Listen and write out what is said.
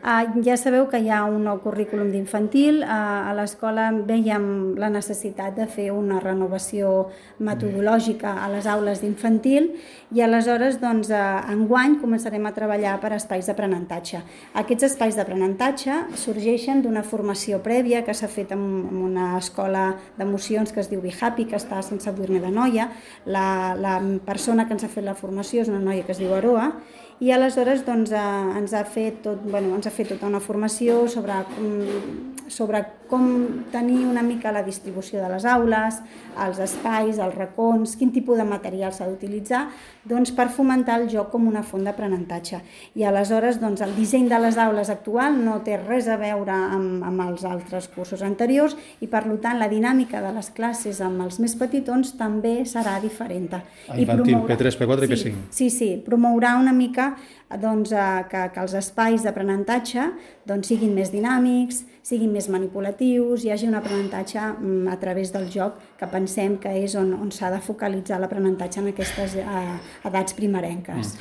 Ja sabeu que hi ha un nou currículum d'infantil. A l'escola vèiem la necessitat de fer una renovació metodològica a les aules d'infantil i aleshores enguany començarem a treballar per espais d'aprenentatge. Aquests espais d'aprenentatge sorgeixen d'una formació prèvia que s'ha fet en una escola d'emocions que es diu Be Happy, que està a Sant Sadurní d'Anoia. La persona que ens ha fet la formació és una noia que es diu Aroa i aleshores ens ha fet tota una formació sobre com tenir una mica la distribució de les aules, els espais, els racons, quin tipus de material s'ha d'utilitzar per fomentar el joc com una font d'aprenentatge. I aleshores el disseny de les aules actual no té res a veure amb els altres cursos anteriors i per tant la dinàmica de les classes amb els més petitons també serà diferent. Infantil, P3, P4 i P5. Sí, promourà una mica que els espais d'aprenentatge siguin més dinàmics, siguin més manipulatius, hi hagi un aprenentatge a través del joc, que pensem que és on s'ha de focalitzar l'aprenentatge en aquestes edats primerenques.